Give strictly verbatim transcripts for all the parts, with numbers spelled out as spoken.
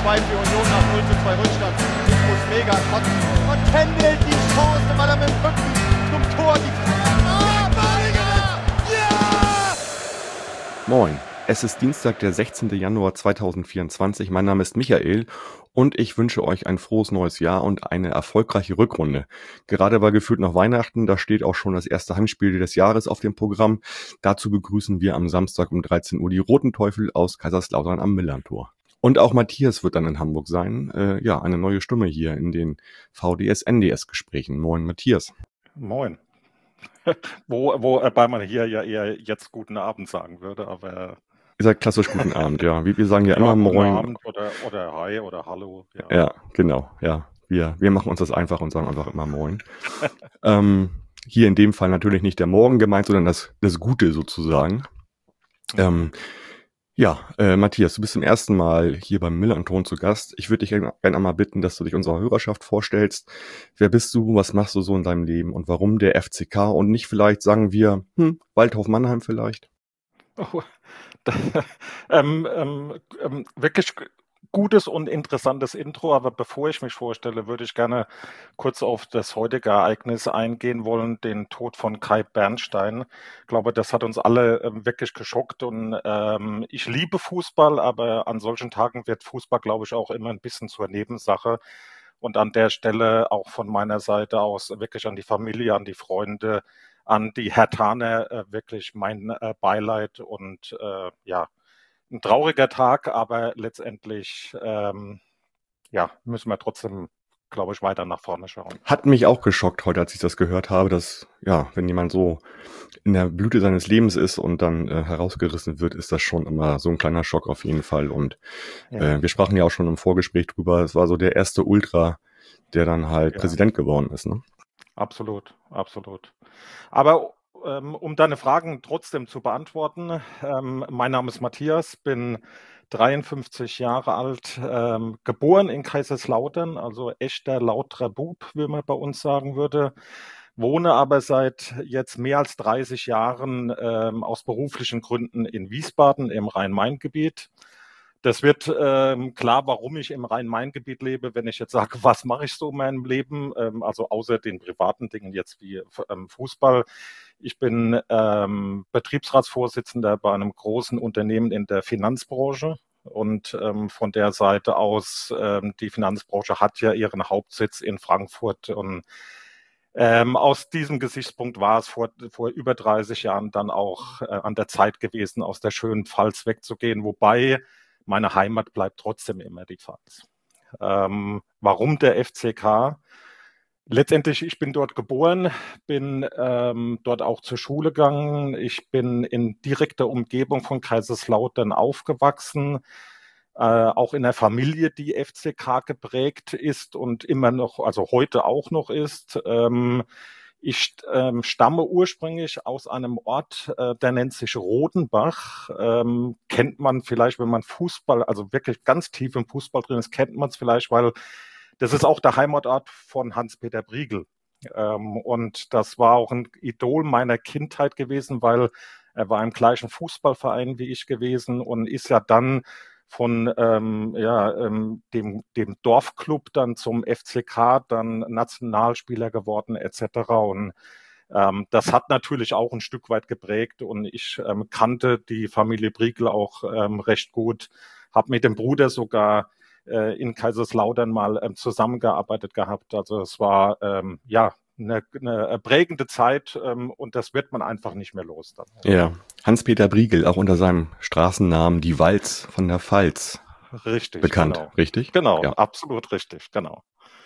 zwei für Union nach null zu zwei Rückstand. Ich muss mega kotzen. Und Kendall die Chance, weil er mit dem Rücken zum Tor die Ah, Balinger! Ja! Moin, es ist Dienstag, der sechzehnten Januar zweitausendvierundzwanzig. Mein Name ist Michael und ich wünsche euch ein frohes neues Jahr und eine erfolgreiche Rückrunde. Gerade war gefühlt noch Weihnachten, da steht auch schon das erste Heimspiel des Jahres auf dem Programm. Dazu begrüßen wir am Samstag um dreizehn Uhr die Roten Teufel aus Kaiserslautern am Millerntor. Und auch Matthias wird dann in Hamburg sein. Äh, ja, eine neue Stimme hier in den V D S-N D S-Gesprächen. Moin, Matthias. Moin. wo, wobei man hier ja eher jetzt guten Abend sagen würde, aber... Ihr sagt klassisch guten Abend, ja. Wir, wir sagen ja, ja immer guten Moin. Abend oder, oder Hi oder Hallo. Ja, ja genau, ja. Wir, wir machen uns das einfach und sagen einfach immer Moin. ähm, hier in dem Fall natürlich nicht der Morgen gemeint, sondern das, das Gute sozusagen. Mhm. Ähm, ja, äh, Matthias, du bist zum ersten Mal hier beim Millerntor zu Gast. Ich würde dich gerne einmal bitten, dass du dich unserer Hörerschaft vorstellst. Wer bist du, was machst du so in deinem Leben und warum der F C K und nicht vielleicht, sagen wir, hm, Waldhof Mannheim vielleicht? Oh, da, ähm, ähm, ähm, wirklich gutes und interessantes Intro, aber bevor ich mich vorstelle, würde ich gerne kurz auf das heutige Ereignis eingehen wollen, den Tod von Kai Bernstein. Ich glaube, das hat uns alle ähm, wirklich geschockt und ähm, ich liebe Fußball, aber an solchen Tagen wird Fußball, glaube ich, auch immer ein bisschen zur Nebensache. Und an der Stelle auch von meiner Seite aus wirklich an die Familie, an die Freunde, an die Herthaner äh, wirklich mein äh, Beileid und äh, ja, ein trauriger Tag, aber letztendlich ähm, ja, müssen wir trotzdem, glaube ich, weiter nach vorne schauen. Hat mich auch geschockt heute, als ich das gehört habe, dass, ja, wenn jemand so in der Blüte seines Lebens ist und dann äh, herausgerissen wird, ist das schon immer so ein kleiner Schock auf jeden Fall. Und ja. äh, wir sprachen ja auch schon im Vorgespräch drüber, es war so der erste Ultra, der dann halt ja. Präsident geworden ist, ne? Absolut, absolut. Aber ähm, um deine Fragen trotzdem zu beantworten, ähm, mein Name ist Matthias, bin dreiundfünfzig Jahre alt, ähm, geboren in Kaiserslautern, also echter lauterer Bub, wie man bei uns sagen würde, wohne aber seit jetzt mehr als dreißig Jahren ähm, aus beruflichen Gründen in Wiesbaden im Rhein-Main-Gebiet. Das wird ähm, klar, warum ich im Rhein-Main-Gebiet lebe, wenn ich jetzt sage, was mache ich so in meinem Leben, ähm, also außer den privaten Dingen jetzt wie ähm, Fußball. Ich bin ähm, Betriebsratsvorsitzender bei einem großen Unternehmen in der Finanzbranche und ähm, von der Seite aus, ähm, die Finanzbranche hat ja ihren Hauptsitz in Frankfurt und ähm, aus diesem Gesichtspunkt war es vor, vor über dreißig Jahren dann auch äh, an der Zeit gewesen, aus der schönen Pfalz wegzugehen, wobei meine Heimat bleibt trotzdem immer die Pfalz. Ähm, warum der F C K? Letztendlich, ich bin dort geboren, bin ähm, dort auch zur Schule gegangen. Ich bin in direkter Umgebung von Kaiserslautern aufgewachsen, äh, auch in einer Familie, die F C K geprägt ist und immer noch, also heute auch noch ist. Ähm, Ich ähm, stamme ursprünglich aus einem Ort, äh, der nennt sich Rodenbach. Ähm, kennt man vielleicht, wenn man Fußball, also wirklich ganz tief im Fußball drin ist, kennt man es vielleicht, weil das ist auch der Heimatort von Hans-Peter Briegel. Ähm, und das war auch ein Idol meiner Kindheit gewesen, weil er war im gleichen Fußballverein wie ich gewesen und ist ja dann von ähm, ja, ähm, dem, dem Dorfclub dann zum F C K, dann Nationalspieler geworden et cetera. Und ähm, das hat natürlich auch ein Stück weit geprägt und ich ähm, kannte die Familie Briegel auch ähm, recht gut, habe mit dem Bruder sogar äh, in Kaiserslautern mal ähm, zusammengearbeitet gehabt. Also es war ähm, ja eine, eine prägende Zeit ähm, und das wird man einfach nicht mehr los dann. Ja, Hans-Peter Briegel, auch unter seinem Straßennamen Die Walz von der Pfalz. Richtig, bekannt, genau. richtig? Genau, ja. absolut richtig, genau.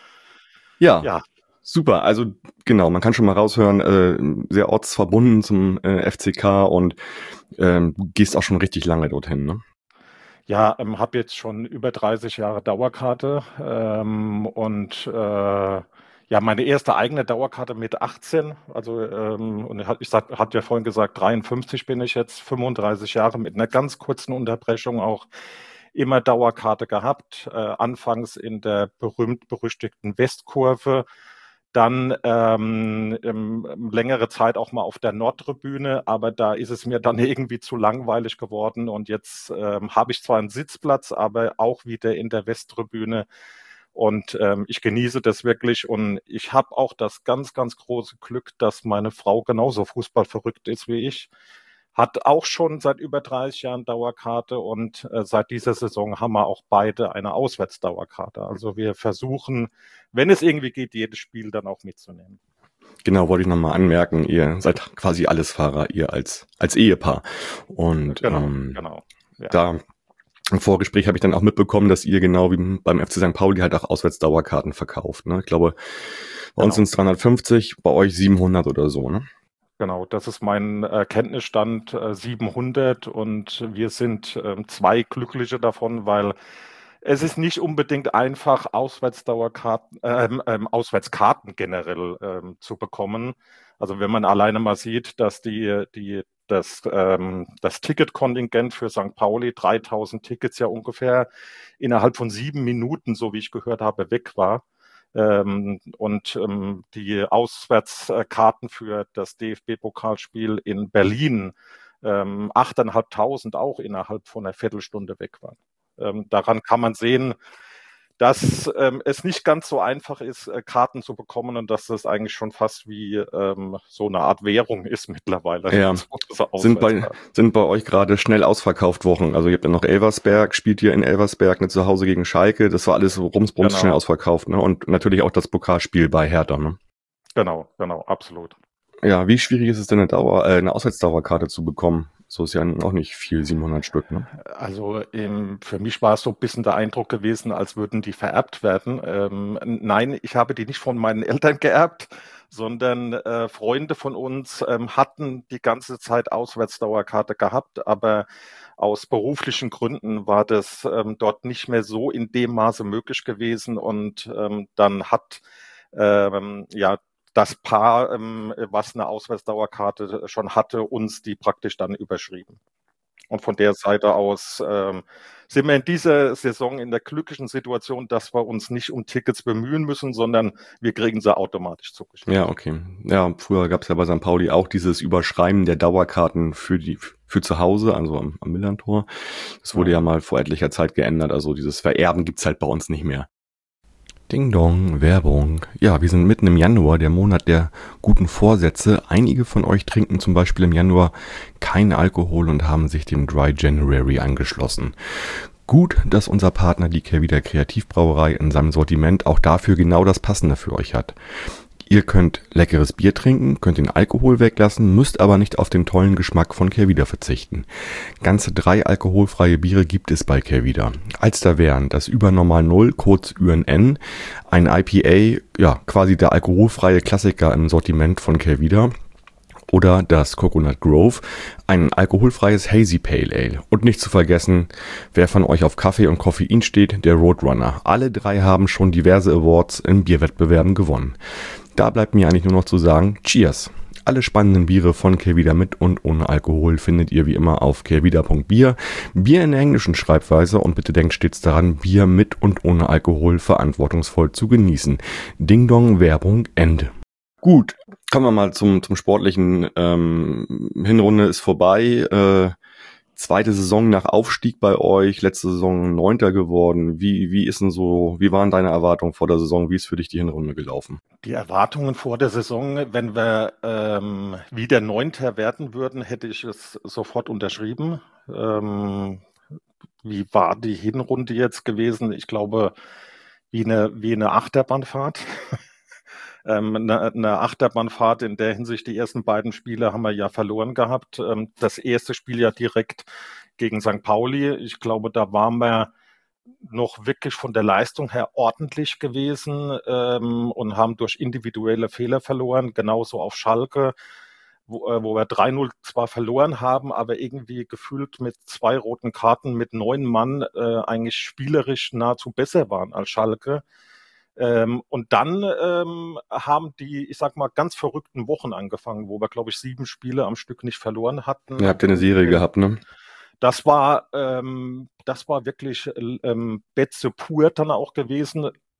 Ja, ja, super. Also genau, man kann schon mal raushören, äh, sehr ortsverbunden zum äh, F C K und ähm, du gehst auch schon richtig lange dorthin, ne? Ja, ähm, habe jetzt schon über dreißig Jahre Dauerkarte ähm, und äh, ja, meine erste eigene Dauerkarte mit achtzehn, also ähm, und ich sag, hatte ja vorhin gesagt, dreiundfünfzig bin ich jetzt, fünfunddreißig Jahre mit einer ganz kurzen Unterbrechung auch immer Dauerkarte gehabt, äh, anfangs in der berühmt-berüchtigten Westkurve, Dann ähm, ähm, längere Zeit auch mal auf der Nordtribüne, aber da ist es mir dann irgendwie zu langweilig geworden und jetzt ähm, habe ich zwar einen Sitzplatz, aber auch wieder in der Westtribüne und ähm, ich genieße das wirklich und ich habe auch das ganz, ganz große Glück, dass meine Frau genauso fußballverrückt ist wie ich. Hat auch schon seit über dreißig Jahren Dauerkarte und äh, seit dieser Saison haben wir auch beide eine Auswärtsdauerkarte. Also wir versuchen, wenn es irgendwie geht, jedes Spiel dann auch mitzunehmen. Genau, wollte ich nochmal anmerken, ihr seid quasi Allesfahrer, ihr als, als Ehepaar. Und Genau, ähm, genau. Ja. da im Vorgespräch habe ich dann auch mitbekommen, dass ihr genau wie beim F C Sankt Pauli halt auch Auswärtsdauerkarten verkauft. Ne? Ich glaube, bei uns Genau. sind es dreihundertfünfzig, bei euch siebenhundert oder so, ne? Genau, das ist mein äh, Kenntnisstand, äh, siebenhundert und wir sind ähm, zwei Glückliche davon, weil es ist nicht unbedingt einfach, Auswärtsdauerkarten, ähm, ähm, Auswärtskarten generell ähm, zu bekommen. Also wenn man alleine mal sieht, dass die, die, das, ähm, das Ticketkontingent für Sankt Pauli, dreitausend Tickets ja ungefähr innerhalb von sieben Minuten, so wie ich gehört habe, weg war. Ähm, und ähm, die Auswärtskarten für das D F B-Pokalspiel in Berlin, ähm, achttausendfünfhundert auch innerhalb von einer Viertelstunde weg waren. Ähm, daran kann man sehen, dass ähm, es nicht ganz so einfach ist, äh, Karten zu bekommen und dass das eigentlich schon fast wie ähm, so eine Art Währung ist mittlerweile. Ja, So sind bei, sind bei euch gerade schnell ausverkauft Wochen. Also ihr habt ja noch Elversberg, spielt ihr in Elversberg, ne, zu Hause gegen Schalke. Das war alles so rumsbrums Genau. schnell ausverkauft. Ne? Und natürlich auch das Pokalspiel bei Hertha. Ne? Genau, genau, absolut. Ja, wie schwierig ist es denn, eine, Dauer, äh, eine Auswärtsdauerkarte zu bekommen? So ist ja auch nicht viel, siebenhundert Stück, ne? Also ähm, für mich war es so ein bisschen der Eindruck gewesen, als würden die vererbt werden. Ähm, nein, ich habe die nicht von meinen Eltern geerbt, sondern äh, Freunde von uns ähm, hatten die ganze Zeit Auswärtsdauerkarte gehabt, aber aus beruflichen Gründen war das ähm, dort nicht mehr so in dem Maße möglich gewesen und ähm, dann hat ähm, ja das Paar, ähm, was eine Auswärtsdauerkarte schon hatte, uns die praktisch dann überschrieben. Und von der Seite aus ähm, sind wir in dieser Saison in der glücklichen Situation, dass wir uns nicht um Tickets bemühen müssen, sondern wir kriegen sie automatisch zugeschickt. Ja, okay. Ja, früher gab es ja bei Sankt Pauli auch dieses Überschreiben der Dauerkarten für die für zu Hause, also am, am Millerntor. Das wurde ja. ja mal vor etlicher Zeit geändert. Also dieses Vererben gibt's halt bei uns nicht mehr. Ding Dong, Werbung. Ja, wir sind mitten im Januar, der Monat der guten Vorsätze. Einige von euch trinken zum Beispiel im Januar keinen Alkohol und haben sich dem Dry January angeschlossen. Gut, dass unser Partner, die Kehrwieder Kreativbrauerei, in seinem Sortiment auch dafür genau das Passende für euch hat. Ihr könnt leckeres Bier trinken, könnt den Alkohol weglassen, müsst aber nicht auf den tollen Geschmack von Kehrwieder verzichten. Ganze drei alkoholfreie Biere gibt es bei Kehrwieder. Als da wären das Übernormal Null, kurz Ü N N, ein I P A, ja quasi der alkoholfreie Klassiker im Sortiment von Kehrwieder, oder das Coconut Grove, ein alkoholfreies Hazy Pale Ale. Und nicht zu vergessen, wer von euch auf Kaffee und Koffein steht, der Roadrunner. Alle drei haben schon diverse Awards in Bierwettbewerben gewonnen. Da bleibt mir eigentlich nur noch zu sagen, Cheers! Alle spannenden Biere von Kehrwieder mit und ohne Alkohol findet ihr wie immer auf kehrwieder punkt bier. Bier in der englischen Schreibweise und bitte denkt stets daran, Bier mit und ohne Alkohol verantwortungsvoll zu genießen. Ding Dong, Werbung, Ende. Gut, kommen wir mal zum, zum Sportlichen. Ähm, Hinrunde ist vorbei. Äh, zweite Saison nach Aufstieg bei euch. Letzte Saison Neunter geworden. Wie, wie ist denn so, wie waren deine Erwartungen vor der Saison? Wie ist für dich die Hinrunde gelaufen? Die Erwartungen vor der Saison, wenn wir ähm, wieder Neunter werden würden, hätte ich es sofort unterschrieben. Ähm, wie war die Hinrunde jetzt gewesen? Ich glaube, wie eine, wie eine Achterbahnfahrt. Ähm, eine, eine Achterbahnfahrt in der Hinsicht, die ersten beiden Spiele haben wir ja verloren gehabt. Ähm, das erste Spiel ja direkt gegen Sankt Pauli. Ich glaube, da waren wir noch wirklich von der Leistung her ordentlich gewesen ähm, und haben durch individuelle Fehler verloren. Genauso auf Schalke, wo, äh, wo wir drei null zwar verloren haben, aber irgendwie gefühlt mit zwei roten Karten mit neun Mann äh, eigentlich spielerisch nahezu besser waren als Schalke. Ähm, und dann ähm, haben die, ich sag mal, ganz verrückten Wochen angefangen, wo wir, glaube ich, sieben Spiele am Stück nicht verloren hatten. Ihr habt ja eine Serie gehabt, ne? Das war, ähm, das war wirklich ähm, Betze pur dann auch gewesen.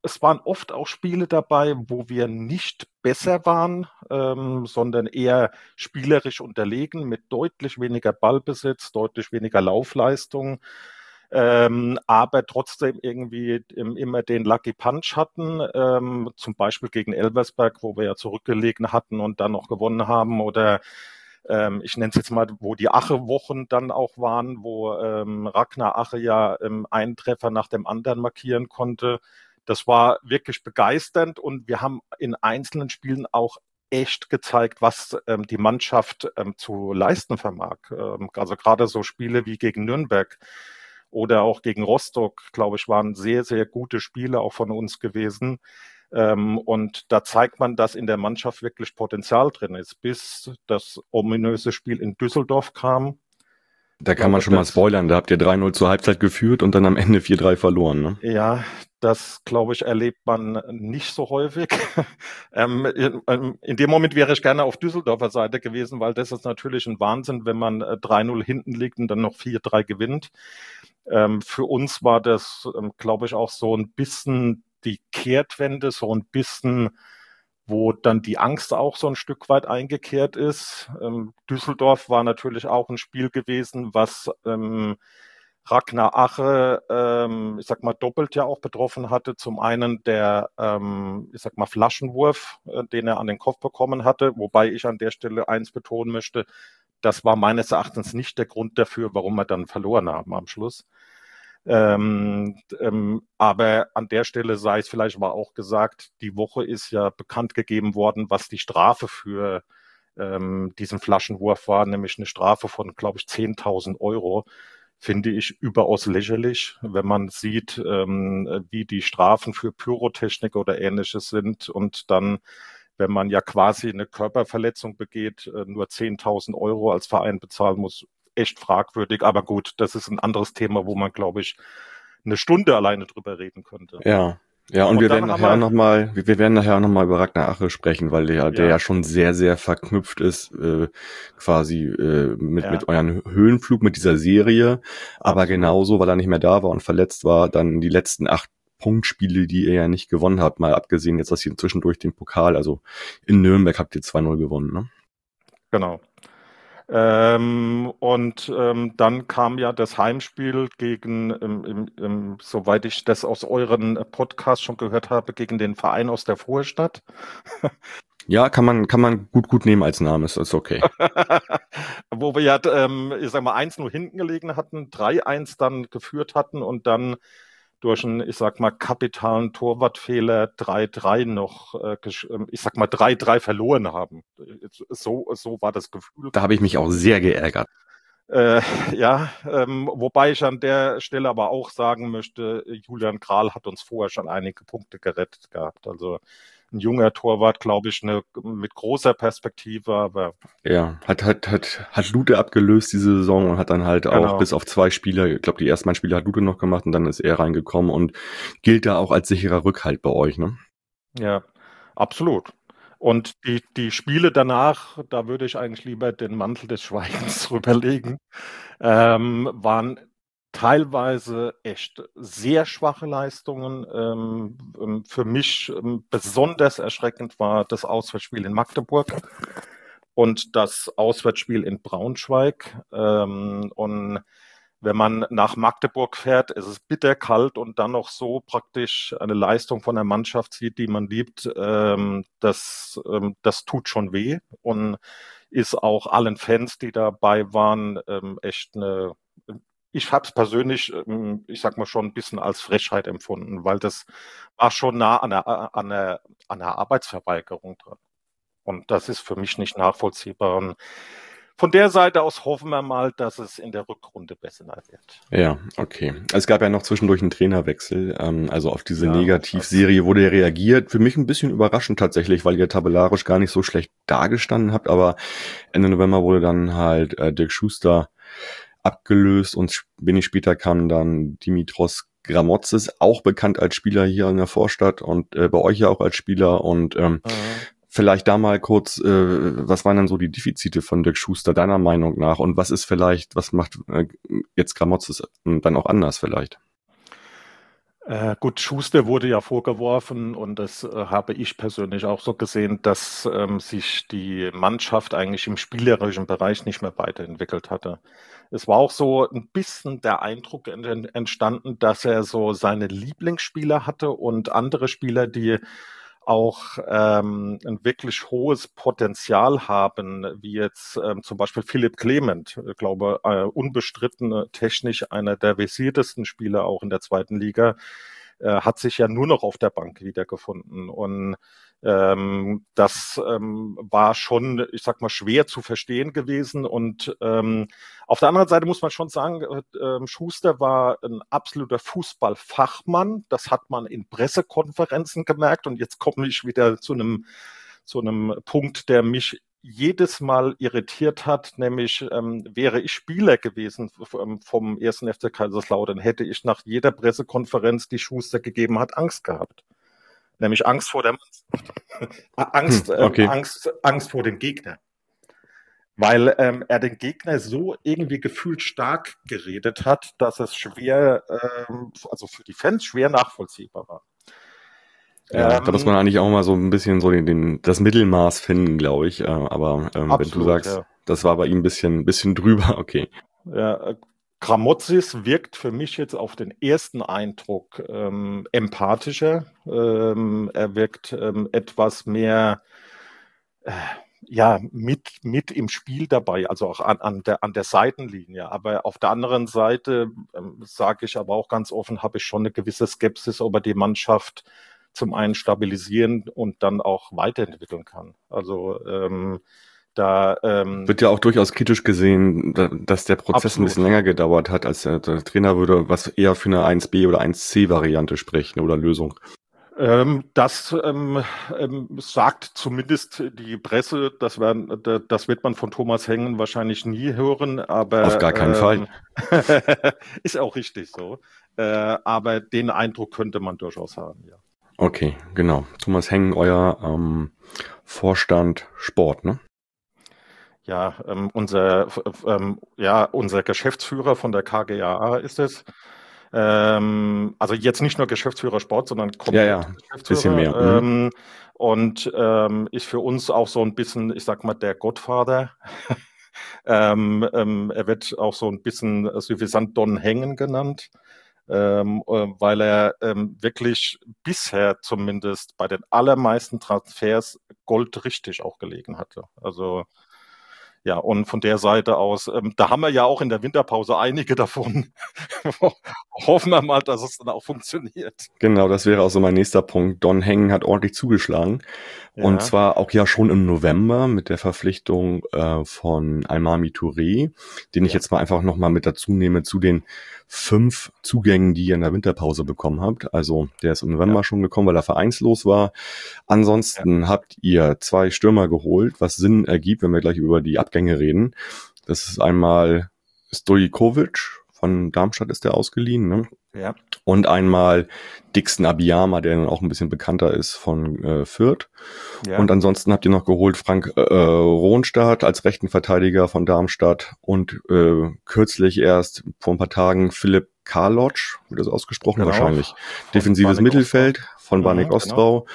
es waren oft auch Spiele dabei, wo wir nicht besser waren, ähm, sondern eher spielerisch unterlegen, mit deutlich weniger Ballbesitz, deutlich weniger Laufleistung, ähm, aber trotzdem irgendwie im, immer den Lucky Punch hatten, ähm, zum Beispiel gegen Elversberg, wo wir ja zurückgelegen hatten und dann noch gewonnen haben, oder ähm, ich nenne es jetzt mal, wo die Ache-Wochen dann auch waren, wo ähm, Ragnar Ache ja ähm, einen Treffer nach dem anderen markieren konnte. Das war wirklich begeisternd und wir haben in einzelnen Spielen auch echt gezeigt, was ähm, die Mannschaft ähm, zu leisten vermag. Ähm, also gerade so Spiele wie gegen Nürnberg oder auch gegen Rostock, glaube ich, waren sehr, sehr gute Spiele auch von uns gewesen. Ähm, und da zeigt man, dass in der Mannschaft wirklich Potenzial drin ist, bis das ominöse Spiel in Düsseldorf kam. Da Ich kann man glaube, schon mal das, spoilern, da habt ihr drei null zur Halbzeit geführt und dann am Ende vier drei verloren, ne? ja, das, glaube ich, erlebt man nicht so häufig. ähm, in, in dem Moment wäre ich gerne auf Düsseldorfer Seite gewesen, weil das ist natürlich ein Wahnsinn, wenn man äh, drei null hinten liegt und dann noch vier drei gewinnt. Ähm, für uns war das, ähm, glaube ich, auch so ein bisschen die Kehrtwende, so ein bisschen, wo dann die Angst auch so ein Stück weit eingekehrt ist. Ähm, Düsseldorf war natürlich auch ein Spiel gewesen, was ähm, Ragnar Ache, ähm, ich sag mal, doppelt ja auch betroffen hatte. Zum einen der, ähm, ich sag mal, Flaschenwurf, äh, den er an den Kopf bekommen hatte, wobei ich an der Stelle eins betonen möchte, das war meines Erachtens nicht der Grund dafür, warum wir dann verloren haben am Schluss. Ähm, ähm, aber an der Stelle sei es vielleicht aber auch gesagt, die Woche ist ja bekannt gegeben worden, was die Strafe für ähm, diesen Flaschenwurf war, nämlich eine Strafe von, glaube ich, zehntausend Euro. Finde ich überaus lächerlich, wenn man sieht, ähm, wie die Strafen für Pyrotechnik oder Ähnliches sind und dann, wenn man ja quasi eine Körperverletzung begeht, äh, nur zehntausend Euro als Verein bezahlen muss, echt fragwürdig. Aber gut, das ist ein anderes Thema, wo man, glaube ich, eine Stunde alleine drüber reden könnte. Ja. Ja, und, Und wir dann werden haben nachher auch wir, noch mal, wir wir werden nachher auch noch mal über Ragnar Ache sprechen, weil der, der ja, ja schon sehr, sehr verknüpft ist, äh, quasi äh, mit ja, mit euren Höhenflug, mit dieser Serie. Aber absolut. genauso, weil er nicht mehr da war und verletzt war, dann die letzten acht Punktspiele, die ihr ja nicht gewonnen habt, mal abgesehen jetzt, dass ihr zwischendurch den Pokal, also in Nürnberg habt ihr zwei null gewonnen, ne? Genau. Ähm, und ähm, dann kam ja das Heimspiel gegen, ähm, im, im, soweit ich das aus euren Podcasts schon gehört habe, gegen den Verein aus der Vorstadt. Ja, kann man, kann man gut, gut nehmen als Name, ist, ist okay. Wo wir ja, ähm, ich sag mal, eins null hinten gelegen hatten, drei eins dann geführt hatten und dann durch einen, ich sag mal, kapitalen Torwartfehler drei drei noch, äh, ich sag mal, drei drei verloren haben. So, so war das Gefühl. Da habe ich mich auch sehr geärgert. Äh, ja, ähm, wobei ich an der Stelle aber auch sagen möchte, Julian Kral hat uns vorher schon einige Punkte gerettet gehabt. Also ein junger Torwart, glaube ich, eine, mit großer Perspektive, aber Ja, hat, hat, hat, hat Lute abgelöst diese Saison und hat dann halt auch genau. bis auf zwei Spieler, ich glaube, die ersten beiden Spiele hat Lute noch gemacht und dann ist er reingekommen und gilt da auch als sicherer Rückhalt bei euch, ne? Ja, absolut. Und die, die Spiele danach, da würde ich eigentlich lieber den Mantel des Schweigens drüberlegen, ähm, waren teilweise echt sehr schwache Leistungen. Ähm, für mich ähm, besonders erschreckend war das Auswärtsspiel in Magdeburg und das Auswärtsspiel in Braunschweig. Ähm, und wenn man nach Magdeburg fährt, ist es bitterkalt und dann noch so praktisch eine Leistung von der Mannschaft sieht, die man liebt, ähm, das, ähm, das tut schon weh und ist auch allen Fans, die dabei waren, ähm, echt eine, ich habe es persönlich, ähm, ich sag mal schon ein bisschen als Frechheit empfunden, weil das war schon nah an der, an der, an der Arbeitsverweigerung dran. Und das ist für mich nicht nachvollziehbar. Und von der Seite aus hoffen wir mal, dass es in der Rückrunde besser wird. Ja, okay. Es gab ja noch zwischendurch einen Trainerwechsel, ähm, also auf diese Ja, Negativserie wurde ja reagiert. Für mich ein bisschen überraschend tatsächlich, weil ihr tabellarisch gar nicht so schlecht dagestanden habt, aber Ende November wurde dann halt äh, Dirk Schuster abgelöst und wenig später kam dann Dimitros Gramotzes, auch bekannt als Spieler hier in der Vorstadt und äh, bei euch ja auch als Spieler und ähm, mhm. Vielleicht da mal kurz, äh, was waren dann so die Defizite von Dirk Schuster deiner Meinung nach und was ist vielleicht, was macht äh, jetzt Gramotzes dann auch anders vielleicht? Äh, gut, Schuster wurde ja vorgeworfen und das äh, habe ich persönlich auch so gesehen, dass ähm, sich die Mannschaft eigentlich im spielerischen Bereich nicht mehr weiterentwickelt hatte. Es war auch so ein bisschen der Eindruck ent- entstanden, dass er so seine Lieblingsspieler hatte und andere Spieler, die auch ähm, ein wirklich hohes Potenzial haben, wie jetzt ähm, zum Beispiel Philipp Clement, ich glaube, äh, unbestritten äh, technisch einer der versiertesten Spieler auch in der zweiten Liga, äh, hat sich ja nur noch auf der Bank wiedergefunden. Und ähm, das ähm, war schon, ich sag mal, schwer zu verstehen gewesen. Und ähm, auf der anderen Seite muss man schon sagen, äh, äh, Schuster war ein absoluter Fußballfachmann. Das hat man in Pressekonferenzen gemerkt. Und jetzt komme ich wieder zu einem, zu einem Punkt, der mich jedes Mal irritiert hat, nämlich ähm, wäre ich Spieler gewesen vom ersten F C Kaiserslautern, hätte ich nach jeder Pressekonferenz, die Schuster gegeben hat, Angst gehabt. Nämlich Angst vor der Mannschaft. Angst, Hm, ähm, okay. Angst, Angst vor dem Gegner. Weil ähm, er den Gegner so irgendwie gefühlt stark geredet hat, dass es schwer, ähm, also für die Fans schwer nachvollziehbar war. Ja, da muss Ähm, man eigentlich auch mal so ein bisschen so den, den das Mittelmaß finden, glaube ich. Äh, aber ähm, wenn du absolut, sagst, ja. das war bei ihm ein bisschen, bisschen drüber, okay. Ja, Kramotzis wirkt für mich jetzt auf den ersten Eindruck ähm, empathischer. Ähm, er wirkt ähm, etwas mehr äh, ja, mit, mit im Spiel dabei, also auch an, an, der, an der Seitenlinie. Aber auf der anderen Seite, ähm, sage ich aber auch ganz offen, habe ich schon eine gewisse Skepsis, ob er die Mannschaft zum einen stabilisieren und dann auch weiterentwickeln kann. Also ähm, da ähm, Wird ja auch durchaus kritisch gesehen, da, dass der Prozess ein bisschen absolut. länger gedauert hat, als der, der Trainer würde, was eher für eine eins b oder eins c Variante sprechen oder Lösung. Ähm, das ähm, ähm, sagt zumindest die Presse, das, werden, das wird man von Thomas Hengen wahrscheinlich nie hören, Auf gar keinen aber Fall. ähm, ist auch richtig so. Äh, aber den Eindruck könnte man durchaus haben, ja. Okay, genau. Thomas Hengen, euer ähm, Vorstand Sport, ne? Ja, ähm, unser, ähm, ja, unser Geschäftsführer von der K G A A ist es. Ähm, also jetzt nicht nur Geschäftsführer Sport, sondern Ja, komplett ja, bisschen mehr. Geschäftsführer. Mhm. Ähm, und ähm, ist für uns auch so ein bisschen, ich sag mal, der Gottvater. ähm, ähm, er wird auch so ein bisschen suffisant Don Hengen genannt. Ähm, äh, weil er ähm, wirklich bisher zumindest bei den allermeisten Transfers goldrichtig auch gelegen hatte. Also ja, und von der Seite aus, ähm, da haben wir ja auch in der Winterpause einige davon. Hoffen wir mal, dass es dann auch funktioniert. Genau, das wäre auch so mein nächster Punkt. Don Hengen hat ordentlich zugeschlagen. Und Ja, zwar auch ja schon im November mit der Verpflichtung äh, von Almami Touré, den ich ja, jetzt mal einfach nochmal mit dazu nehme zu den fünf Zugängen, die ihr in der Winterpause bekommen habt. Also der ist im ja, November schon gekommen, weil er vereinslos war. ja, Ansonsten habt ihr zwei Stürmer geholt, was Sinn ergibt, wenn wir gleich über die Abgänge reden. Das ist einmal Stojkovic, von Darmstadt ist der ausgeliehen, ne? ja, Und einmal Dixon Abiyama, der dann auch ein bisschen bekannter ist von äh, Fürth. ja, Und ansonsten habt ihr noch geholt Frank äh, Ronstadt als rechten Verteidiger von Darmstadt und äh, kürzlich erst vor ein paar Tagen Philipp Karlotsch, wird das ausgesprochen? genau, Wahrscheinlich. von Defensives Banik Ostrau. Mittelfeld von Banik Mhm, genau. Ostrau.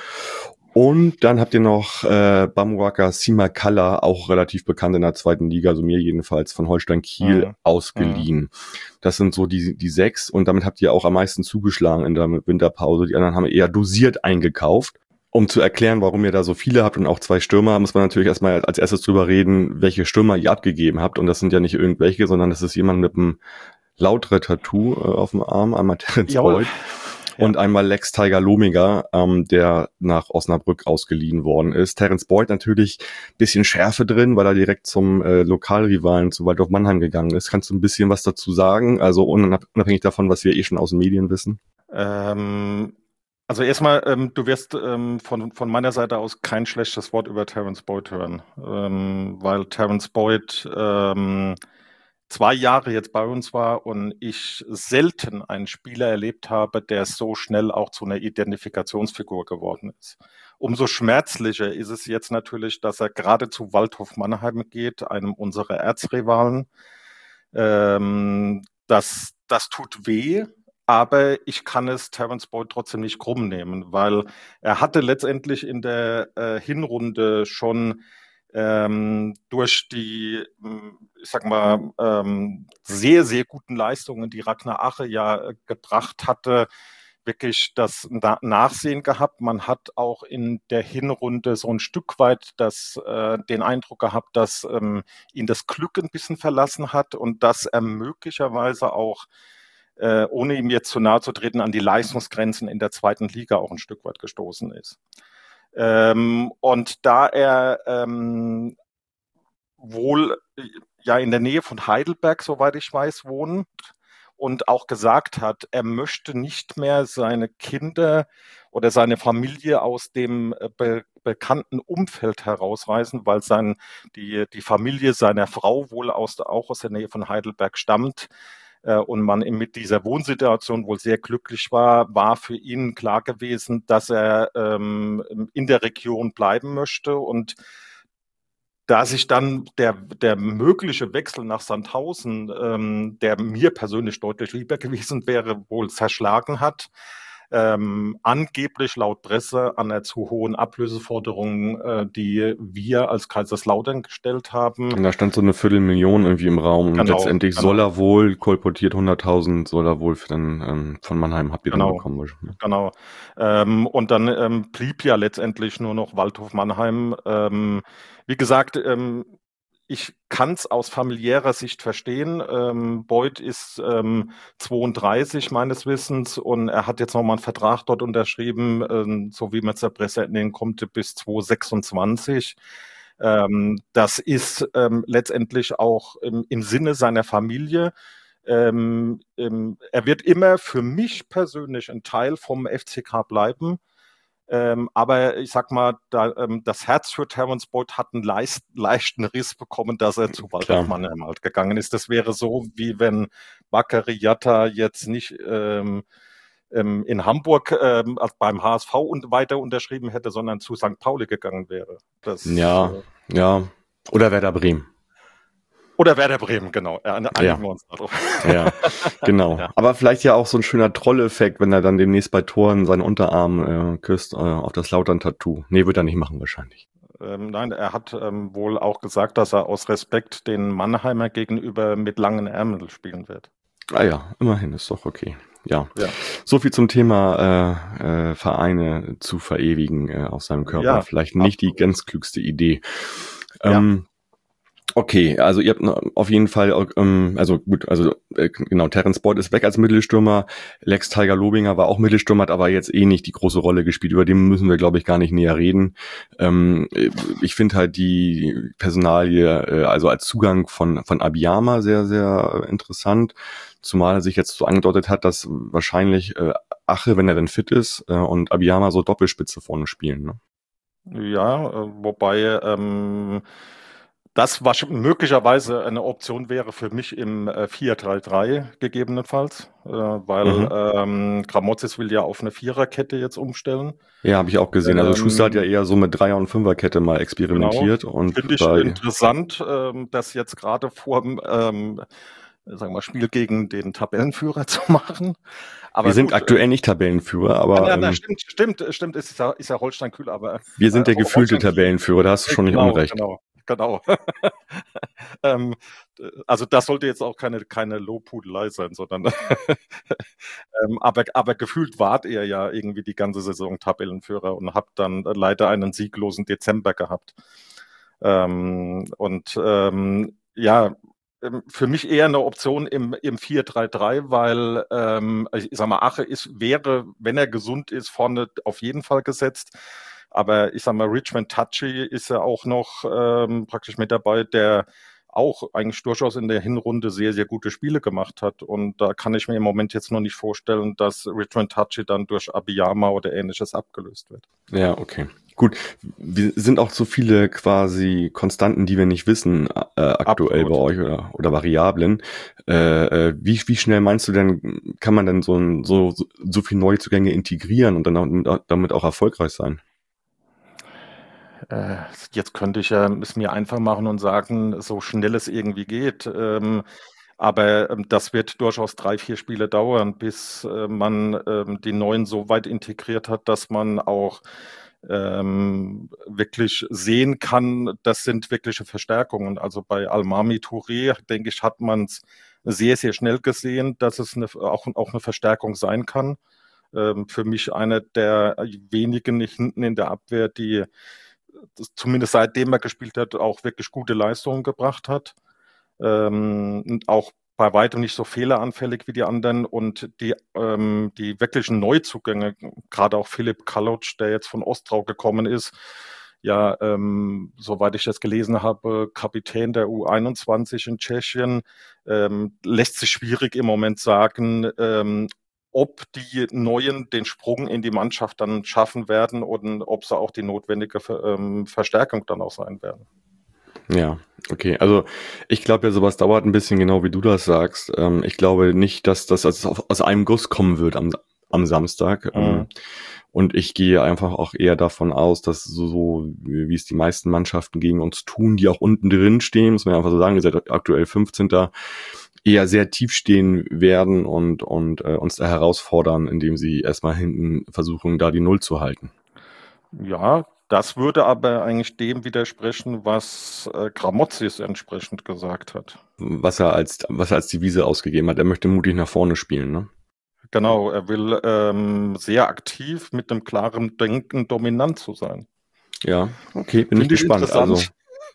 Und dann habt ihr noch äh, Bamuaka Simakala, auch relativ bekannt in der zweiten Liga, also mir jedenfalls, von Holstein Kiel Mhm, mhm, ausgeliehen. Das sind so die, die sechs und damit habt ihr auch am meisten zugeschlagen in der Winterpause. Die anderen haben eher dosiert eingekauft. Um zu erklären, warum ihr da so viele habt und auch zwei Stürmer, muss man natürlich erstmal als erstes drüber reden, welche Stürmer ihr abgegeben habt. Und das sind ja nicht irgendwelche, sondern das ist jemand mit einem Lautre-Tattoo äh, auf dem Arm, einmal Terence jawohl, Boyd ja, und einmal Lex Tiger Lomiger, ähm, der nach Osnabrück ausgeliehen worden ist. Terence Boyd natürlich bisschen Schärfe drin, weil er direkt zum äh, Lokalrivalen zu Waldorf Mannheim gegangen ist. Kannst du ein bisschen was dazu sagen? Also unabhängig davon, was wir eh schon aus den Medien wissen. ähm, also erstmal, ähm, du wirst ähm, von, von meiner Seite aus kein schlechtes Wort über Terence Boyd hören, ähm, weil Terence Boyd ähm, zwei Jahre jetzt bei uns war und ich selten einen Spieler erlebt habe, der so schnell auch zu einer Identifikationsfigur geworden ist. Umso schmerzlicher ist es jetzt natürlich, dass er gerade zu Waldhof Mannheim geht, einem unserer Erzrivalen. Ähm, das, das tut weh, aber ich kann es Terence Boyd trotzdem nicht krumm nehmen, weil er hatte letztendlich in der äh, Hinrunde schon ähm, durch die, ich sag mal, ähm, sehr, sehr guten Leistungen, die Ragnar Ache ja äh, gebracht hatte, wirklich das Na Nachsehen gehabt. Man hat auch in der Hinrunde so ein Stück weit das, äh, den Eindruck gehabt, dass ähm, ihn das Glück ein bisschen verlassen hat und dass er möglicherweise auch, äh, ohne ihm jetzt zu nahe zu treten, an die Leistungsgrenzen in der zweiten Liga auch ein Stück weit gestoßen ist. Ähm, und da er ähm, wohl äh, ja in der Nähe von Heidelberg, soweit ich weiß, wohnt und auch gesagt hat, er möchte nicht mehr seine Kinder oder seine Familie aus dem äh, be bekannten Umfeld herausreißen, weil sein, die, die Familie seiner Frau wohl aus der, auch aus der Nähe von Heidelberg stammt äh, und man mit dieser Wohnsituation wohl sehr glücklich war, war für ihn klar gewesen, dass er ähm, in der Region bleiben möchte. Und da sich dann der, der mögliche Wechsel nach Sandhausen, ähm, der mir persönlich deutlich lieber gewesen wäre, wohl zerschlagen hat, ähm, angeblich laut Presse an der zu hohen Ablöseforderung, äh, die wir als Kaiserslautern gestellt haben. Und da stand so eine Viertelmillion irgendwie im Raum und Genau, letztendlich genau. soll er wohl, kolportiert hunderttausend, soll er wohl für den, ähm, von Mannheim habt ihr dann Genau, bekommen. Ne? genau. Ähm, und dann ähm, blieb ja letztendlich nur noch Waldhof Mannheim. Ähm, wie gesagt, ähm, ich kann es aus familiärer Sicht verstehen. Ähm, Boyd ist ähm, zweiunddreißig meines Wissens und er hat jetzt nochmal einen Vertrag dort unterschrieben, ähm, so wie man es der Presse entnehmen konnte, bis zweitausendsechsundzwanzig. Ähm, das ist ähm, letztendlich auch im, im Sinne seiner Familie. Ähm, ähm, er wird immer für mich persönlich ein Teil vom F C K bleiben. Ähm, aber ich sag mal, da, ähm, das Herz für Terence Boyd hat einen leicht, leichten Riss bekommen, dass er zu Waldhof Mannheim halt gegangen ist. Das wäre so, wie wenn Bakary Yatta jetzt nicht ähm, ähm, in Hamburg ähm, beim H S V und weiter unterschrieben hätte, sondern zu Sankt Pauli gegangen wäre. Das, Ja, äh, ja. Oder Werder Bremen. Oder Werder Bremen, genau. Einigen Ja. wir uns darauf. Ja, genau. Ja. Aber vielleicht ja auch so ein schöner Trolleffekt, wenn er dann demnächst bei Toren seinen Unterarm äh, küsst äh, auf das Lautern-Tattoo. Nee, wird er nicht machen wahrscheinlich. Ähm, nein, er hat ähm, wohl auch gesagt, dass er aus Respekt den Mannheimer gegenüber mit langen Ärmeln spielen wird. Ah ja, immerhin, ist doch okay. Ja, Ja. so viel zum Thema äh, äh, Vereine zu verewigen äh, auf seinem Körper. Ja, Vielleicht nicht absolut. die ganz klügste Idee. Ja. Ähm, Okay, also ihr habt auf jeden Fall, ähm, also gut, also äh, genau, Terence Boyd ist weg als Mittelstürmer, Lex Tiger Lobinger war auch Mittelstürmer, hat aber jetzt eh nicht die große Rolle gespielt, über den müssen wir, glaube ich, gar nicht näher reden. Ähm, ich finde halt die Personalie, äh, also als Zugang von von Abiyama sehr, sehr interessant, zumal er sich jetzt so angedeutet hat, dass wahrscheinlich äh, Ache, wenn er denn fit ist, äh, und Abiyama so Doppelspitze vorne spielen, ne? Ja, äh, wobei ähm, das was möglicherweise eine Option wäre für mich im äh, vier drei drei gegebenenfalls, äh, weil Mhm. ähm, Gramotzis will ja auf eine Viererkette jetzt umstellen. Ja, habe ich auch gesehen. Also Schuster hat ja Ähm, eher so mit Dreier- und Fünferkette mal experimentiert und Finde ich bei interessant, ähm, das jetzt gerade vor dem ähm, sagen wir, Spiel gegen den Tabellenführer zu machen. Aber wir sind gut, aktuell ähm, nicht Tabellenführer, ah, aber na, na, ähm, stimmt, stimmt, stimmt, ist ja, ist ja Holstein Kühl, aber wir sind äh, der gefühlte Holstein Kiel, Tabellenführer, da hast du schon nicht genau, unrecht. genau, genau. ähm, also das sollte jetzt auch keine, keine Lobhudelei sein, sondern ähm, aber, aber gefühlt wart ihr ja irgendwie die ganze Saison Tabellenführer und habt dann leider einen sieglosen Dezember gehabt. Ähm, und ähm, ja, ähm, für mich eher eine Option im, im vier drei drei, weil ähm, ich sag mal, Ache ist, wäre, wenn er gesund ist, vorne auf jeden Fall gesetzt. Aber ich sag mal, Richmond Tachi ist ja auch noch ähm, praktisch mit dabei, der auch eigentlich durchaus in der Hinrunde sehr, sehr gute Spiele gemacht hat. Und da kann ich mir im Moment jetzt noch nicht vorstellen, dass Richmond Tachi dann durch Abiyama oder ähnliches abgelöst wird. Ja, okay. Gut, wir sind auch so viele quasi Konstanten, die wir nicht wissen, äh, aktuell Absolut. bei euch oder, oder Variablen. Äh, äh, wie, wie schnell meinst du denn, kann man denn so, ein, so, so viel Neuzugänge integrieren und dann auch, damit auch erfolgreich sein? Äh, jetzt könnte ich ja es mir einfach machen und sagen, so schnell es irgendwie geht. Ähm, Aber ähm, das wird durchaus drei, vier Spiele dauern, bis äh, man ähm, die Neuen so weit integriert hat, dass man auch ähm, wirklich sehen kann, das sind wirkliche Verstärkungen. Also bei Almami Touré, denke ich, hat man es sehr, sehr schnell gesehen, dass es eine, auch, auch eine Verstärkung sein kann. Ähm, für mich einer der wenigen hinten in der Abwehr, die das, zumindest seitdem er gespielt hat, auch wirklich gute Leistungen gebracht hat. Ähm, und auch bei weitem nicht so fehleranfällig wie die anderen. Und die, ähm, die wirklichen Neuzugänge, gerade auch Philipp Kalotsch, der jetzt von Ostrau gekommen ist, ja, ähm, soweit ich das gelesen habe, Kapitän der U einundzwanzig in Tschechien, ähm, lässt sich schwierig im Moment sagen, ähm, ob die Neuen den Sprung in die Mannschaft dann schaffen werden und ob sie auch die notwendige Ver, ähm, Verstärkung dann auch sein werden. Ja, okay. Also ich glaube ja, sowas dauert ein bisschen, genau wie du das sagst. Ähm, ich glaube nicht, dass das aus, aus einem Guss kommen wird am, am Samstag. Mhm. Ähm, und ich gehe einfach auch eher davon aus, dass so, so wie es die meisten Mannschaften gegen uns tun, die auch unten drin stehen, muss man einfach so sagen, wir sind aktuell fünfzehnter eher sehr tief stehen werden und, und äh, uns da herausfordern, indem sie erstmal hinten versuchen, da die Null zu halten. Ja, das würde aber eigentlich dem widersprechen, was äh, Gramozis entsprechend gesagt hat. Was er als, was er als Devise ausgegeben hat. Er möchte mutig nach vorne spielen, ne? Genau, er will ähm, sehr aktiv mit einem klaren Denken dominant zu sein. Ja, okay, bin Finde ich ich gespannt. interessant. Also,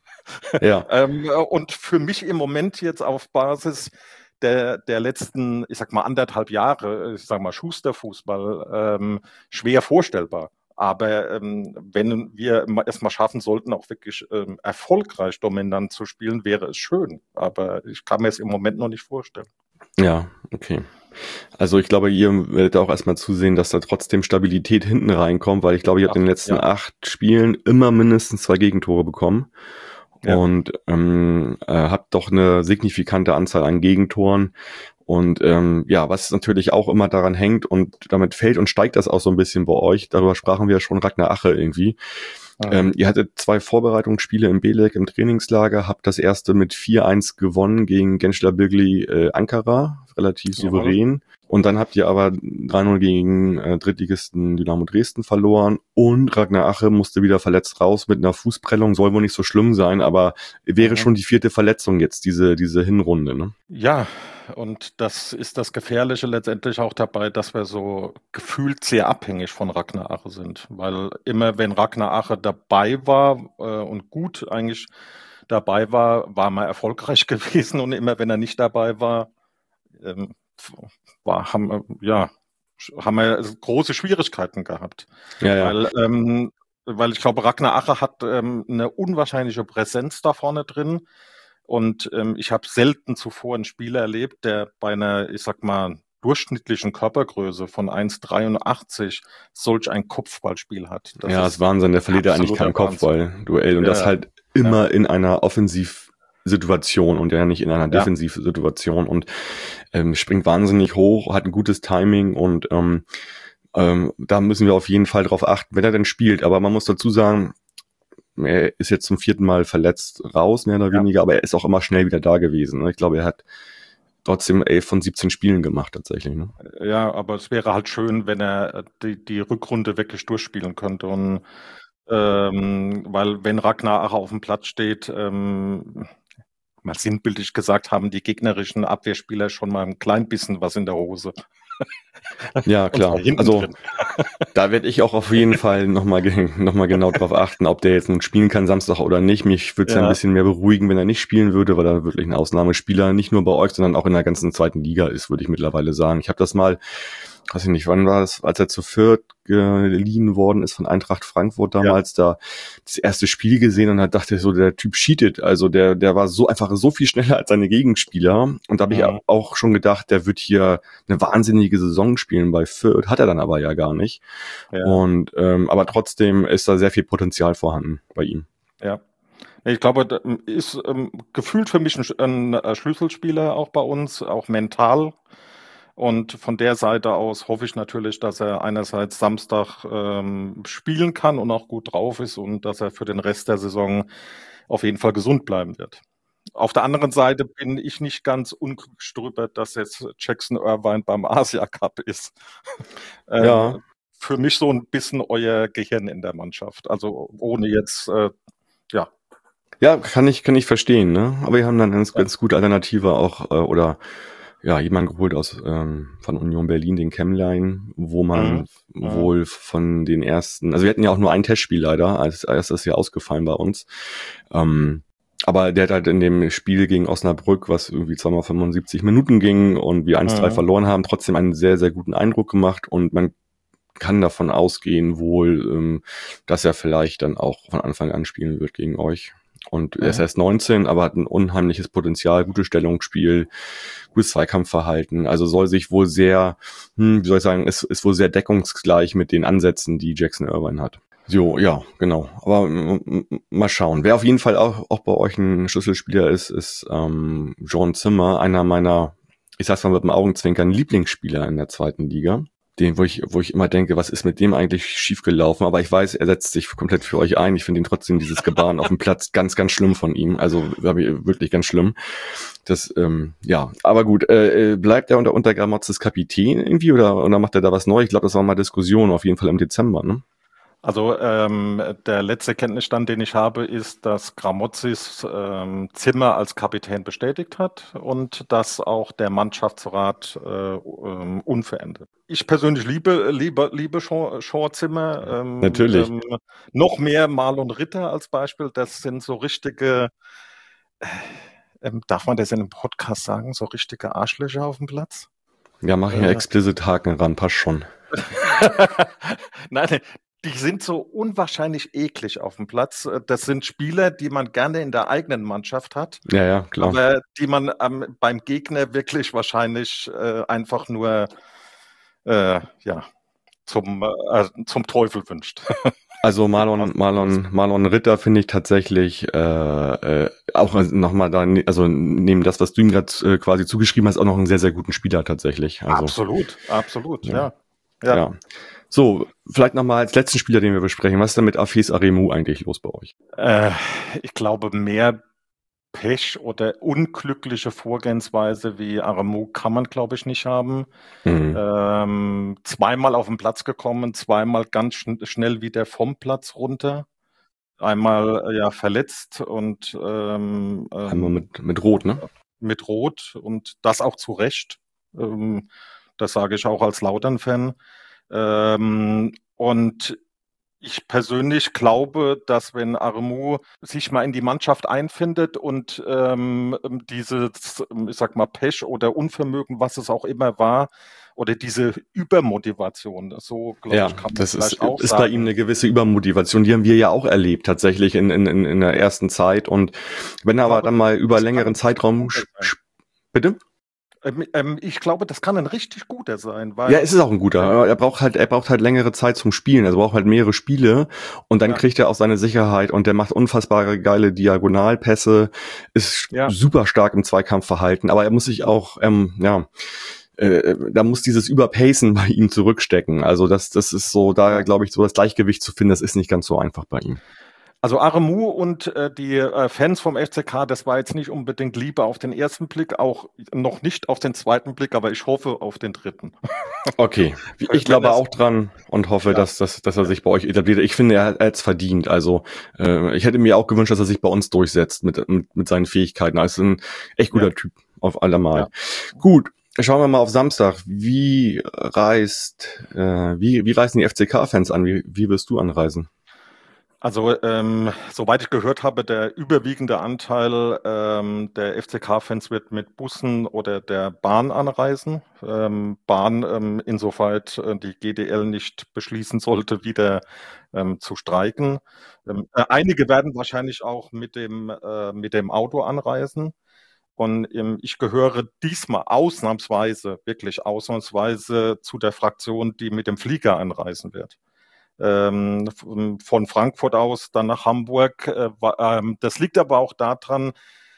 ja. ähm, und für mich im Moment jetzt auf Basis der, der letzten, ich sag mal, anderthalb Jahre, ich sag mal, Schusterfußball, ähm, schwer vorstellbar. Aber ähm, wenn wir es mal schaffen sollten, auch wirklich ähm, erfolgreich dominant zu spielen, wäre es schön. Aber ich kann mir es im Moment noch nicht vorstellen. Ja, okay. Also ich glaube, ihr werdet auch erstmal zusehen, dass da trotzdem Stabilität hinten reinkommt, weil ich glaube, ihr habt in den letzten Ja. acht Spielen immer mindestens zwei Gegentore bekommen. Ja. Und ähm, äh, habt doch eine signifikante Anzahl an Gegentoren. Und ähm, ja, was natürlich auch immer daran hängt und damit fällt und steigt das auch so ein bisschen bei euch, darüber sprachen wir ja schon, Ragnar Ache irgendwie. Mhm. Ähm, ihr hattet zwei Vorbereitungsspiele in Belek im Trainingslager, habt das erste mit vier eins gewonnen gegen Gençler Birliği äh, Ankara, relativ souverän. Jawohl. Und dann habt ihr aber drei null gegen äh, Drittligisten Dynamo Dresden verloren und Ragnar Ache musste wieder verletzt raus mit einer Fußprellung, soll wohl nicht so schlimm sein, aber wäre mhm. schon die vierte Verletzung jetzt, diese diese Hinrunde, ne? Ja, und das ist das Gefährliche letztendlich auch dabei, dass wir so gefühlt sehr abhängig von Ragnar Ache sind, weil immer wenn Ragnar Ache dabei war äh, und gut eigentlich dabei war, war man erfolgreich gewesen und immer wenn er nicht dabei war, ähm, war haben, ja, haben wir große Schwierigkeiten gehabt. Ja, ja. Weil, ähm, weil ich glaube, Ragnar Ache hat ähm, eine unwahrscheinliche Präsenz da vorne drin. Und ähm, ich habe selten zuvor einen Spieler erlebt, der bei einer, ich sag mal, durchschnittlichen Körpergröße von eins Komma dreiundachtzig solch ein Kopfballspiel hat. Das ja, das ist Wahnsinn. Der verliert ja eigentlich kein Kopfball-Duell. Und ja, das halt immer ja. in einer Offensivsituation und ja nicht in einer Defensivsituation. Und ähm, springt wahnsinnig hoch, hat ein gutes Timing und ähm, ähm, da müssen wir auf jeden Fall drauf achten, wenn er denn spielt. Aber man muss dazu sagen, er ist jetzt zum vierten Mal verletzt raus, mehr oder ja. weniger, aber er ist auch immer schnell wieder da gewesen. Ich glaube, er hat trotzdem elf von siebzehn Spielen gemacht tatsächlich. Ne? Ja, aber es wäre halt schön, wenn er die, die Rückrunde wirklich durchspielen könnte. Und ähm, weil wenn Ragnar Ache auf dem Platz steht, ähm, mal sinnbildlich gesagt, haben die gegnerischen Abwehrspieler schon mal ein klein bisschen was in der Hose. Ja, klar. Also da werde ich auch auf jeden Fall nochmal noch mal genau drauf achten, ob der jetzt nun spielen kann Samstag oder nicht. Mich würde es ja. ein bisschen mehr beruhigen, wenn er nicht spielen würde, weil er wirklich ein Ausnahmespieler nicht nur bei euch, sondern auch in der ganzen zweiten Liga ist, würde ich mittlerweile sagen. Ich habe das mal, weiß ich nicht, wann war das, als er zu Fürth geliehen worden ist von Eintracht Frankfurt damals, ja. da das erste Spiel gesehen und da dachte ich so, der Typ cheatet. Also der der war so einfach so viel schneller als seine Gegenspieler. Und da habe ja. ich auch schon gedacht, der wird hier eine wahnsinnige Saison spielen bei Fürth. Hat er dann aber ja gar nicht. Ja. Und ähm, aber trotzdem ist da sehr viel Potenzial vorhanden bei ihm. Ja. Ich glaube, das ist ähm, gefühlt für mich ein, ein Schlüsselspieler auch bei uns, auch mental. Und von der Seite aus hoffe ich natürlich, dass er einerseits Samstag ähm, spielen kann und auch gut drauf ist und dass er für den Rest der Saison auf jeden Fall gesund bleiben wird. Auf der anderen Seite bin ich nicht ganz unglücklich drüber, dass jetzt Jackson Irvine beim Asia Cup ist. ähm, Ja, für mich so ein bisschen euer Gehirn in der Mannschaft. Also ohne jetzt, äh, ja. ja, kann ich, kann ich verstehen, ne? Aber wir haben dann ganz, Ja. ganz gute Alternative auch, äh, oder ja, jemand geholt aus ähm, von Union Berlin, den Chemline, wo man Mhm. wohl von den ersten, also wir hatten ja auch nur ein Testspiel leider, als erstes Jahr ausgefallen bei uns. Ähm, aber der hat halt in dem Spiel gegen Osnabrück, was irgendwie zweimal fünfundsiebzig Minuten ging und wir eins drei Mhm. verloren haben, trotzdem einen sehr, sehr guten Eindruck gemacht und man kann davon ausgehen wohl, ähm, dass er vielleicht dann auch von Anfang an spielen wird gegen euch. Und er ist Mhm. erst neunzehn, aber hat ein unheimliches Potenzial, gutes Stellungsspiel, gutes Zweikampfverhalten. Also soll sich wohl sehr, hm, wie soll ich sagen, ist, ist wohl sehr deckungsgleich mit den Ansätzen, die Jackson Irvine hat. So, ja, genau. Aber m- m- mal schauen. Wer auf jeden Fall auch, auch bei euch ein Schlüsselspieler ist, ist ähm, John Zimmer, einer meiner, ich sag's mal mit dem Augenzwinkern, Lieblingsspieler in der zweiten Liga. Den, wo ich, wo ich immer denke, was ist mit dem eigentlich schiefgelaufen? Aber ich weiß, er setzt sich komplett für euch ein. Ich finde ihn trotzdem, dieses Gebaren auf dem Platz, ganz, ganz schlimm von ihm. Also wirklich ganz schlimm. Das, ähm, ja, aber gut, äh, äh, bleibt er unter, unter Gramotzes Kapitän irgendwie oder, oder macht er da was Neues? Ich glaube, das war mal Diskussion, auf jeden Fall im Dezember, ne? Also ähm, der letzte Kenntnisstand, den ich habe, ist, dass Gramotzis ähm, Zimmer als Kapitän bestätigt hat und dass auch der Mannschaftsrat äh, ähm, unverändert. Ich persönlich liebe liebe liebe Sean, Sean Zimmer, ähm, Natürlich. ähm, noch mehr Marlon Ritter als Beispiel. Das sind so richtige, ähm, darf man das in einem Podcast sagen, so richtige Arschlöcher auf dem Platz? Ja, mach ich einen Äh, explicit Haken ran, passt schon. Nein, die sind so unwahrscheinlich eklig auf dem Platz. Das sind Spieler, die man gerne in der eigenen Mannschaft hat, Ja, ja, klar. aber die man ähm, beim Gegner wirklich wahrscheinlich äh, einfach nur äh, ja, zum, äh, zum Teufel wünscht. Also Marlon, Marlon, Marlon Ritter finde ich tatsächlich äh, äh, auch nochmal da, also neben das, was du ihm gerade äh, quasi zugeschrieben hast, auch noch einen sehr, sehr guten Spieler tatsächlich. Also, Absolut, absolut, ja. ja. Ja. Ja. So, vielleicht nochmal als letzten Spieler, den wir besprechen. Was ist denn mit Afis Aremu eigentlich los bei euch? Äh, ich glaube, mehr Pech oder unglückliche Vorgehensweise wie Aremu kann man, glaube ich, nicht haben. Mhm. Ähm, zweimal auf den Platz gekommen, zweimal ganz schn schnell wieder vom Platz runter. Einmal äh, ja verletzt und ähm, Einmal ähm, mit, mit Rot, ne? mit Rot und das auch zu Recht. Ähm, das sage ich auch als Lautern-Fan. Ähm, und ich persönlich glaube, dass wenn Aremu sich mal in die Mannschaft einfindet und ähm, dieses, ich sag mal, Pech oder Unvermögen, was es auch immer war, oder diese Übermotivation, so glaube Ja, ich, kann man das ist, vielleicht auch ist bei ihm sagen. eine gewisse Übermotivation. Die haben wir ja auch erlebt, tatsächlich in, in, in in der ersten Zeit. Und wenn er Ich aber glaube, dann mal über das kann längeren ein richtig Zeitraum, guter sch- sein. sch- bitte? Ähm, ähm, ich glaube, das kann ein richtig guter sein, Ja, weil es ist auch ein guter. äh, Aber Er braucht halt, er braucht halt längere Zeit zum Spielen. Also er braucht halt mehrere Spiele und dann ja, kriegt er auch seine Sicherheit und der macht unfassbare geile Diagonalpässe, ist ja, super stark im Zweikampfverhalten. Aber er muss sich auch, ähm, ja, äh, da muss dieses Überpacen bei ihm zurückstecken. Also das, das ist so, da ja. glaube ich, so das Gleichgewicht zu finden, das ist nicht ganz so einfach bei ihm. Also Aremu und äh, die äh, Fans vom F C K, das war jetzt nicht unbedingt Liebe auf den ersten Blick, auch noch nicht auf den zweiten Blick, aber ich hoffe auf den dritten. Okay, ich Wenn glaube es, auch dran und hoffe, ja, dass, dass, dass er ja, sich bei euch etabliert. Ich finde, er hat es verdient. Also äh, ich hätte mir auch gewünscht, dass er sich bei uns durchsetzt mit, mit, mit seinen Fähigkeiten. Also ein echt ja, guter Typ auf allemal. ja. Gut, schauen wir mal auf Samstag. Wie reist, äh, wie, wie reisen die F C K-Fans an? Wie, wie wirst du anreisen? Also, ähm, soweit ich gehört habe, der überwiegende Anteil ähm, der F C K-Fans wird mit Bussen oder der Bahn anreisen. Ähm, Bahn, ähm, insoweit äh, die G D L nicht beschließen sollte, wieder ähm, zu streiken. Ähm, äh, einige werden wahrscheinlich auch mit dem, äh, mit dem Auto anreisen. Und ähm, ich gehöre diesmal ausnahmsweise, wirklich ausnahmsweise zu der Fraktion, die mit dem Flieger anreisen wird. Ähm, von Frankfurt aus dann nach Hamburg. Äh, ähm, das liegt aber auch daran,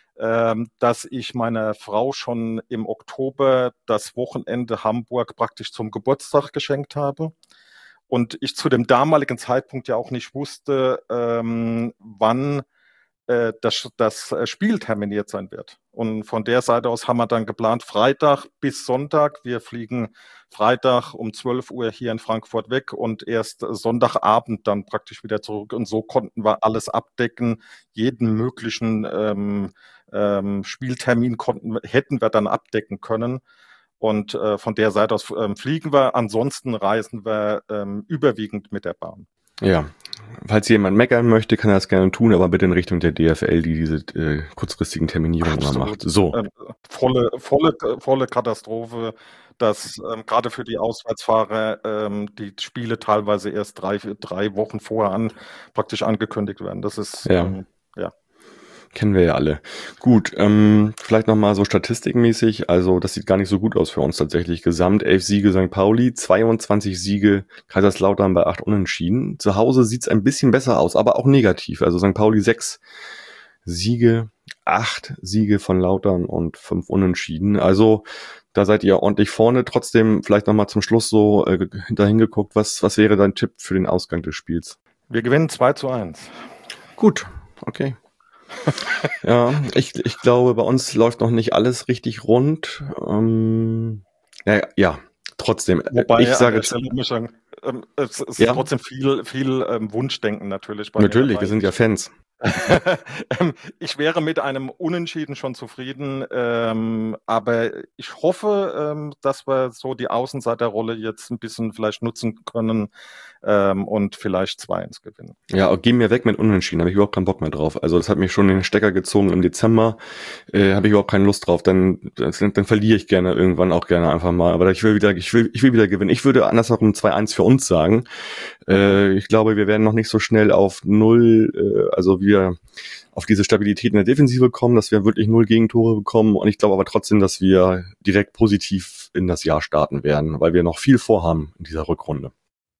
ähm, dass ich meiner Frau schon im Oktober das Wochenende Hamburg praktisch zum Geburtstag geschenkt habe. Und ich zu dem damaligen Zeitpunkt ja auch nicht wusste, ähm, wann äh, das, das Spiel terminiert sein wird. Und von der Seite aus haben wir dann geplant, Freitag bis Sonntag. Wir fliegen Freitag um zwölf Uhr hier in Frankfurt weg und erst Sonntagabend dann praktisch wieder zurück. Und so konnten wir alles abdecken. Jeden möglichen ähm, ähm, Spieltermin konnten, hätten wir dann abdecken können. Und äh, von der Seite aus ähm, fliegen wir. Ansonsten reisen wir ähm, überwiegend mit der Bahn. Ja, falls jemand meckern möchte, kann er das gerne tun, aber bitte in Richtung der D F L, die diese äh, kurzfristigen Terminierungen immer macht. So. Ähm, volle, volle, volle Katastrophe, dass ähm, gerade für die Auswärtsfahrer ähm, die Spiele teilweise erst drei, drei Wochen vorher an, praktisch angekündigt werden. Das ist, ja. Ähm, ja. Kennen wir ja alle. Gut, ähm, vielleicht nochmal so statistikmäßig, also das sieht gar nicht so gut aus für uns tatsächlich. Gesamt elf Siege Sankt Pauli, zweiundzwanzig Siege Kaiserslautern bei acht Unentschieden. Zu Hause sieht's ein bisschen besser aus, aber auch negativ. Also Sankt Pauli sechs Siege, acht Siege von Lautern und fünf Unentschieden. Also da seid ihr ordentlich vorne. Trotzdem vielleicht nochmal zum Schluss so äh, dahin geguckt, was, was wäre dein Tipp für den Ausgang des Spiels? Wir gewinnen zwei zu eins. Gut, okay. Ja, ich, ich glaube, bei uns läuft noch nicht alles richtig rund. Ähm, ja, ja, trotzdem. Wobei, ich sage, sagen, ähm, es ist ja? trotzdem viel, viel ähm, Wunschdenken natürlich. Bei natürlich, wir sind ja Fans. Ich wäre mit einem Unentschieden schon zufrieden, ähm, aber ich hoffe, ähm, dass wir so die Außenseiterrolle jetzt ein bisschen vielleicht nutzen können ähm, und vielleicht zwei eins gewinnen. Ja, geh mir weg mit Unentschieden, habe ich überhaupt keinen Bock mehr drauf. Also das hat mich schon in den Stecker gezogen im Dezember, äh, habe ich überhaupt keine Lust drauf. Dann, dann, dann verliere ich gerne irgendwann auch gerne einfach mal. Aber ich will wieder, ich will, ich will wieder gewinnen. Ich würde andersherum zwei eins für uns sagen. Äh, ich glaube, wir werden noch nicht so schnell auf null, äh, also wir auf diese Stabilität in der Defensive kommen, dass wir wirklich null Gegentore bekommen. Und ich glaube aber trotzdem, dass wir direkt positiv in das Jahr starten werden, weil wir noch viel vorhaben in dieser Rückrunde.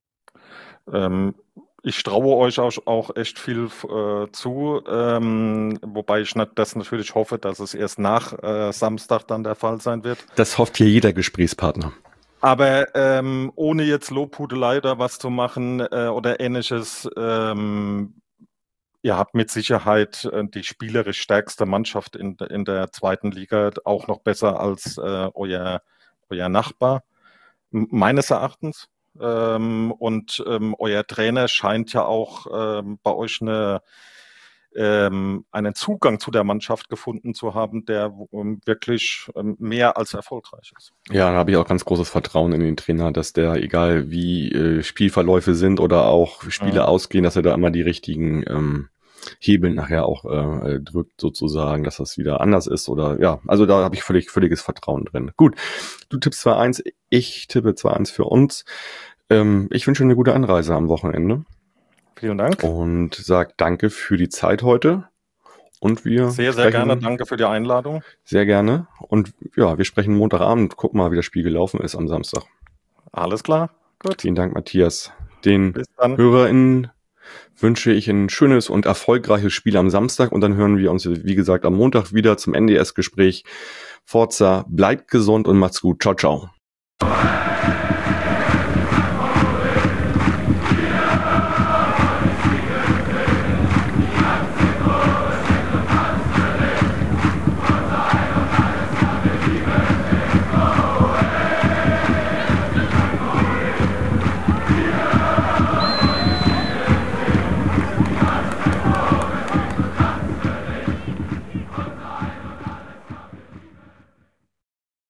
Ähm, ich traue euch auch, auch echt viel äh, zu, ähm, wobei ich das natürlich hoffe, dass es erst nach äh, Samstag dann der Fall sein wird. Das hofft hier jeder Gesprächspartner. Aber ähm, ohne jetzt Lobhudelei oder was zu machen äh, oder ähnliches, ähm, ihr habt mit Sicherheit äh, die spielerisch stärkste Mannschaft in, in der zweiten Liga, auch noch besser als äh, euer, euer Nachbar, m- meines Erachtens. Ähm, und ähm, euer Trainer scheint ja auch ähm, bei euch eine, ähm, einen Zugang zu der Mannschaft gefunden zu haben, der ähm, wirklich ähm, mehr als erfolgreich ist. Ja, da habe ich auch ganz großes Vertrauen in den Trainer, dass der, egal wie äh, Spielverläufe sind oder auch Spiele Ja. ausgehen, dass er da immer die richtigen ähm, Hebel nachher auch äh, drückt sozusagen, dass das wieder anders ist oder ja, also da habe ich völlig völliges Vertrauen drin. Gut, du tippst zwei eins, ich tippe zwei eins für uns. Ähm, ich wünsche eine gute Anreise am Wochenende. Vielen Dank. Und sag danke für die Zeit heute. Und wir Sehr, sehr sprechen, gerne. Danke für die Einladung. Sehr gerne. Und ja, wir sprechen Montagabend. Guck mal, wie das Spiel gelaufen ist am Samstag. Alles klar. Gut. Vielen Dank, Matthias. Den Bis dann. HörerInnen wünsche ich ein schönes und erfolgreiches Spiel am Samstag. Und dann hören wir uns, wie gesagt, am Montag wieder zum N D S-Gespräch. Forza, bleibt gesund und macht's gut. Ciao, ciao.